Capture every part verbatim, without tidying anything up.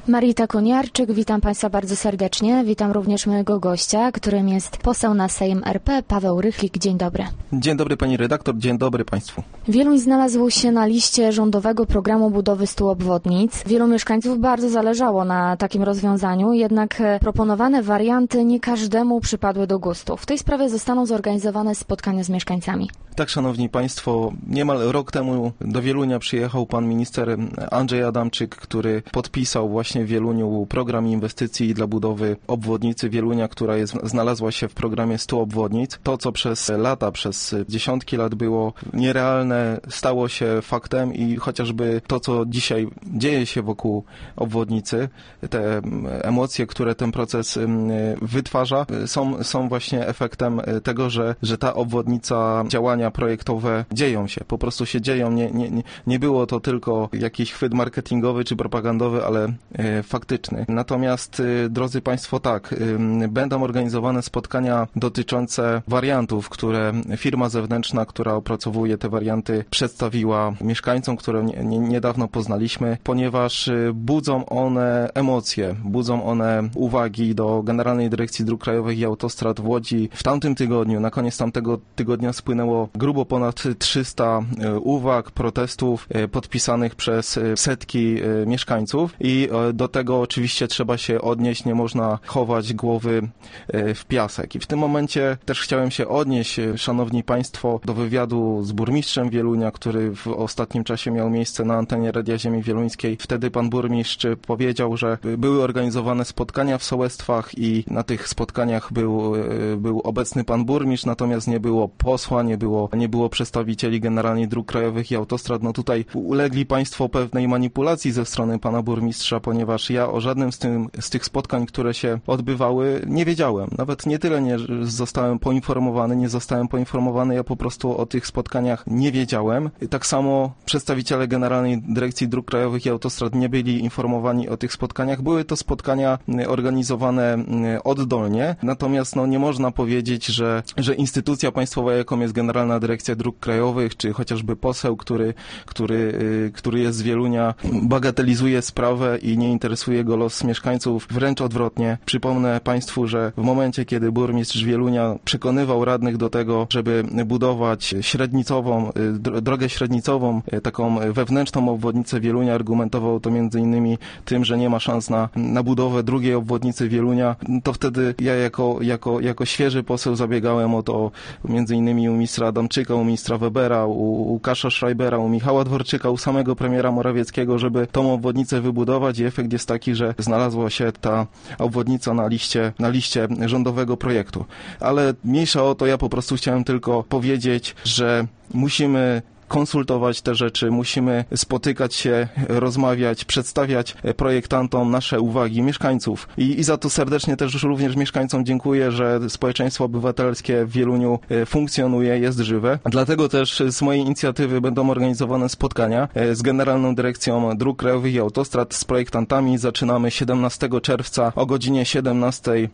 Marita Koniarczyk, witam Państwa bardzo serdecznie. Witam również mojego gościa, którym jest poseł na Sejm R P, Paweł Rychlik. Dzień dobry. Dzień dobry Pani redaktor, dzień dobry Państwu. Wieluń znalazł się na liście rządowego programu budowy stu obwodnic. Wielu mieszkańców bardzo zależało na takim rozwiązaniu, jednak proponowane warianty nie każdemu przypadły do gustu. W tej sprawie zostaną zorganizowane spotkania z mieszkańcami. Tak, Szanowni Państwo, niemal rok temu do Wielunia przyjechał pan minister Andrzej Adamczyk, który podpisał właśnie w Wieluniu program inwestycji dla budowy obwodnicy Wielunia, która jest, znalazła się w programie stu obwodnic. To, co przez lata, przez dziesiątki lat było nierealne, stało się faktem i chociażby to, co dzisiaj dzieje się wokół obwodnicy, te emocje, które ten proces wytwarza, są, są właśnie efektem tego, że, że ta obwodnica, działania projektowe dzieją się, po prostu się dzieją. Nie, nie, nie było to tylko jakiś chwyt marketingowy czy propagandowy, ale e, faktyczny. Natomiast, e, drodzy Państwo, tak, e, będą organizowane spotkania dotyczące wariantów, które firma zewnętrzna, która opracowuje te warianty, przedstawiła mieszkańcom, które nie, nie, niedawno poznaliśmy, ponieważ e, budzą one emocje, budzą one uwagi do Generalnej Dyrekcji Dróg Krajowych i Autostrad w Łodzi. W tamtym tygodniu, na koniec tamtego tygodnia spłynęło grubo ponad trzysta uwag, protestów podpisanych przez setki mieszkańców i do tego oczywiście trzeba się odnieść, nie można chować głowy w piasek. I w tym momencie też chciałem się odnieść, Szanowni Państwo, do wywiadu z burmistrzem Wielunia, który w ostatnim czasie miał miejsce na antenie Radia Ziemi Wieluńskiej. Wtedy pan burmistrz powiedział, że były organizowane spotkania w sołectwach i na tych spotkaniach był, był obecny pan burmistrz, natomiast nie było posła, nie było, nie było przedstawicieli Generalnej Dróg Krajowych i Autostrad. No tutaj ulegli Państwo pewnej manipulacji ze strony pana burmistrza, ponieważ ja o żadnym z, tym, z tych spotkań, które się odbywały, nie wiedziałem. Nawet nie tyle nie zostałem poinformowany, nie zostałem poinformowany, ja po prostu o tych spotkaniach nie wiedziałem. Tak samo przedstawiciele Generalnej Dyrekcji Dróg Krajowych i Autostrad nie byli informowani o tych spotkaniach. Były to spotkania organizowane oddolnie, natomiast no, nie można powiedzieć, że, że instytucja państwowa, jaką jest Generalna Dyrekcja Dróg Krajowych, czy chociażby poseł, który, który, który jest z Wielunia, bagatelizuje sprawę i nie interesuje go los mieszkańców. Wręcz odwrotnie. Przypomnę Państwu, że w momencie, kiedy burmistrz Wielunia przekonywał radnych do tego, żeby budować średnicową, drogę średnicową, taką wewnętrzną obwodnicę Wielunia, argumentował to między innymi tym, że nie ma szans na, na budowę drugiej obwodnicy Wielunia, to wtedy ja jako, jako, jako świeży poseł zabiegałem o to między innymi u ministra Adamczyka, u ministra Webera, u Łukasza Schreibera, u Michała Dworczyka, u samego premiera Morawieckiego, żeby tą obwodnicę wybudować i efekt jest taki, że znalazła się ta obwodnica na liście, na liście rządowego projektu. Ale mniejsza o to, ja po prostu chciałem tylko powiedzieć, że musimy konsultować te rzeczy, musimy spotykać się, rozmawiać, przedstawiać projektantom nasze uwagi, mieszkańców. I, i za to serdecznie też również mieszkańcom dziękuję, że społeczeństwo obywatelskie w Wieluniu funkcjonuje, jest żywe. Dlatego też z mojej inicjatywy będą organizowane spotkania z Generalną Dyrekcją Dróg Krajowych i Autostrad, z projektantami. Zaczynamy siedemnastego czerwca o godzinie siedemnastej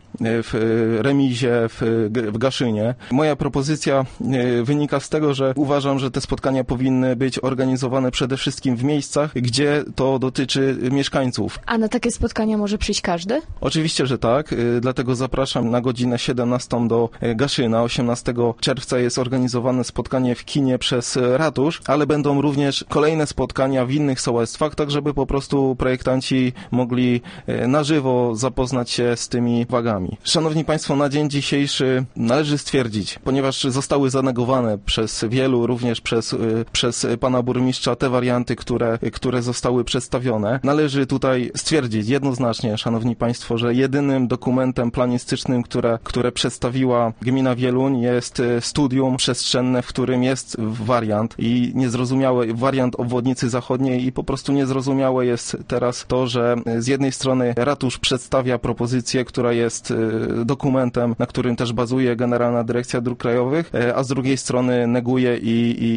w remizie w, w Gaszynie. Moja propozycja wynika z tego, że uważam, że te spotkania powinny być organizowane przede wszystkim w miejscach, gdzie to dotyczy mieszkańców. A na takie spotkania może przyjść każdy? Oczywiście, że tak. Dlatego zapraszam na godzinę siedemnastą do Gaszyna. osiemnastego czerwca jest organizowane spotkanie w kinie przez ratusz, ale będą również kolejne spotkania w innych sołectwach, tak żeby po prostu projektanci mogli na żywo zapoznać się z tymi uwagami. Szanowni Państwo, na dzień dzisiejszy należy stwierdzić, ponieważ zostały zanegowane przez wielu, również przez przez pana burmistrza te warianty, które, które zostały przedstawione. Należy tutaj stwierdzić jednoznacznie, Szanowni Państwo, że jedynym dokumentem planistycznym, które, które przedstawiła gmina Wieluń, jest studium przestrzenne, w którym jest wariant i niezrozumiały wariant obwodnicy zachodniej i po prostu niezrozumiałe jest teraz to, że z jednej strony ratusz przedstawia propozycję, która jest dokumentem, na którym też bazuje Generalna Dyrekcja Dróg Krajowych, a z drugiej strony neguje i, i, i zapowiada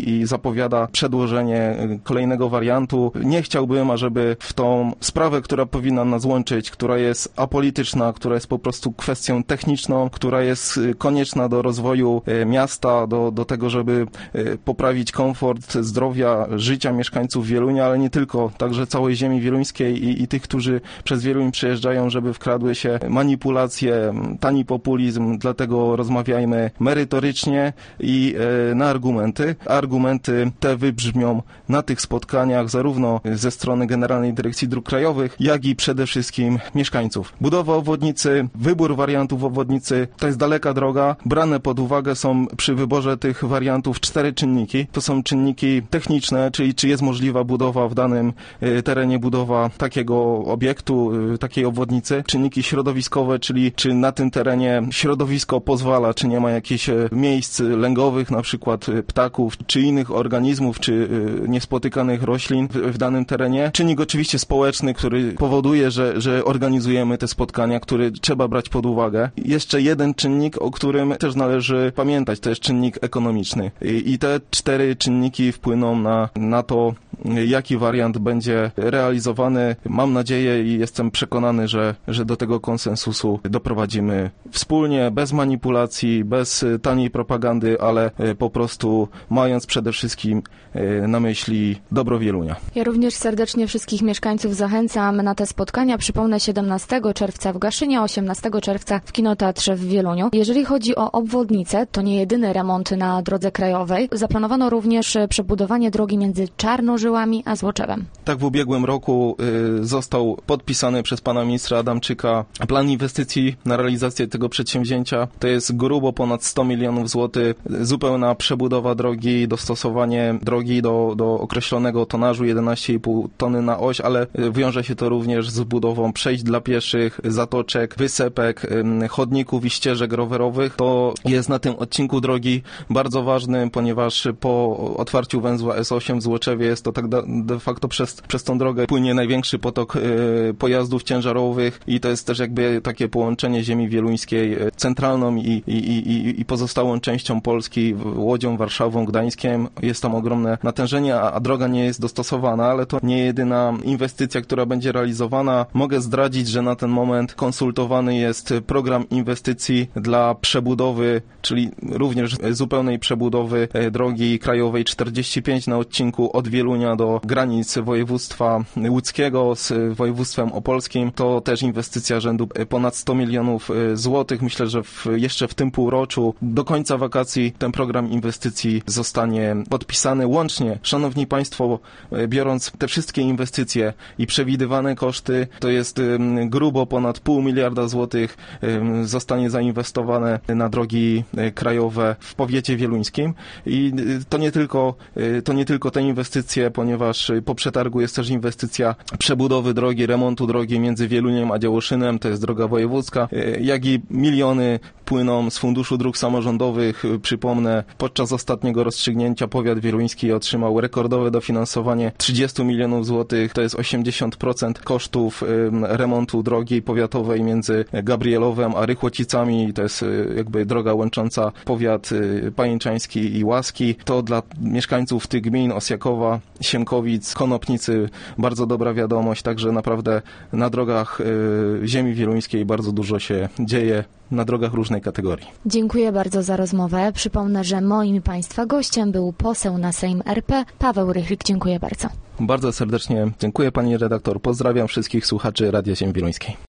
zapowiada przedłożenie kolejnego wariantu. Nie chciałbym, ażeby w tą sprawę, która powinna nas łączyć, która jest apolityczna, która jest po prostu kwestią techniczną, która jest konieczna do rozwoju miasta, do, do tego, żeby poprawić komfort zdrowia, życia mieszkańców Wielunia, ale nie tylko, także całej ziemi wieluńskiej i, i tych, którzy przez Wieluń przyjeżdżają, żeby wkradły się manipulacje, tani populizm, dlatego rozmawiajmy merytorycznie i e, na argumenty. Argumenty te wybrzmią na tych spotkaniach zarówno ze strony Generalnej Dyrekcji Dróg Krajowych, jak i przede wszystkim mieszkańców. Budowa obwodnicy, wybór wariantów obwodnicy to jest daleka droga. Brane pod uwagę są przy wyborze tych wariantów cztery czynniki. To są czynniki techniczne, czyli czy jest możliwa budowa w danym e, terenie, budowa takiego obiektu, e, takiej obwodnicy. Czynniki środowiskowe, czyli czy na tym terenie środowisko pozwala, czy nie ma jakichś miejsc lęgowych, na przykład ptaków, czy innych organizmów, czy niespotykanych roślin w, w danym terenie. Czynnik oczywiście społeczny, który powoduje, że, że organizujemy te spotkania, który trzeba brać pod uwagę. Jeszcze jeden czynnik, o którym też należy pamiętać, to jest czynnik ekonomiczny. I, i te cztery czynniki wpłyną na, na to, jaki wariant będzie realizowany. Mam nadzieję i jestem przekonany, że, że do tego konsensusu doprowadzimy wspólnie, bez manipulacji, bez taniej propagandy, ale po prostu mając przede wszystkim na myśli dobro Wielunia. Ja również serdecznie wszystkich mieszkańców zachęcam na te spotkania. Przypomnę, siedemnastego czerwca w Gaszynie, osiemnastego czerwca w Kinoteatrze w Wieluniu. Jeżeli chodzi o obwodnicę, to nie jedyny remont na drodze krajowej. Zaplanowano również przebudowanie drogi między Czarnożyłami a Złoczewem. Tak, w ubiegłym roku y, został podpisany przez pana ministra Adamczyka plan inwestycji na realizację tego przedsięwzięcia. To jest grubo ponad sto milionów złotych. Zupełna przebudowa drogi, dostosowanie drogi do, do określonego tonażu jedenaście i pół tony na oś, ale wiąże się to również z budową przejść dla pieszych, zatoczek, wysepek, chodników i ścieżek rowerowych. To jest na tym odcinku drogi bardzo ważny, ponieważ po otwarciu węzła S osiem w Złoczewie jest to tak de facto przez, przez tą drogę płynie największy potok y, pojazdów ciężarowych i to jest też jakby takie połączenie ziemi wieluńskiej centralną i, i, i, i pozostałą częścią Polski, Łodzią, Warszawą, Gdańskiem. Jest tam ogromne natężenie, a, a droga nie jest dostosowana, ale to nie jedyna inwestycja, która będzie realizowana. Mogę zdradzić, że na ten moment konsultowany jest program inwestycji dla przebudowy, czyli również zupełnej przebudowy drogi krajowej czterdzieści pięć na odcinku od Wielunia do granic województwa łódzkiego z województwem opolskim. To też inwestycja rzędu ponad sto milionów złotych. Myślę, że w, jeszcze w tym półroczu do końca wakacji ten program inwestycji zostanie podpisany. Łącznie, szanowni państwo, biorąc te wszystkie inwestycje i przewidywane koszty, to jest grubo ponad pół miliarda złotych zostanie zainwestowane na drogi krajowe w powiecie wieluńskim. I to nie tylko, to nie tylko te inwestycje, ponieważ po przetargu jest też inwestycja przebudowy drogi, remontu drogi między Wieluniem a Działoszynem, to jest droga wojewódzka, jak i miliony płyną z Funduszu Dróg Samorządowych. Przypomnę, podczas ostatniego rozstrzygnięcia powiat wieluński otrzymał rekordowe dofinansowanie trzydzieści milionów złotych. To jest osiemdziesiąt procent kosztów remontu drogi powiatowej między Gabrielowem a Rychłocicami. To jest jakby droga łącząca powiat pajęczański i Łaski. To dla mieszkańców tych gmin Osjakowa, Siemkowic, Konopnicy bardzo dobra wiadomość. Także naprawdę na drogach ziemi wieluńskiej bardzo dużo się dzieje. Na drogach różnej kategorii. Dziękuję bardzo za rozmowę. Przypomnę, że moim Państwa gościem był poseł na Sejm R P Paweł Rychlik. Dziękuję bardzo. Bardzo serdecznie dziękuję pani redaktor. Pozdrawiam wszystkich słuchaczy Radia Ziemi Wieluńskiej.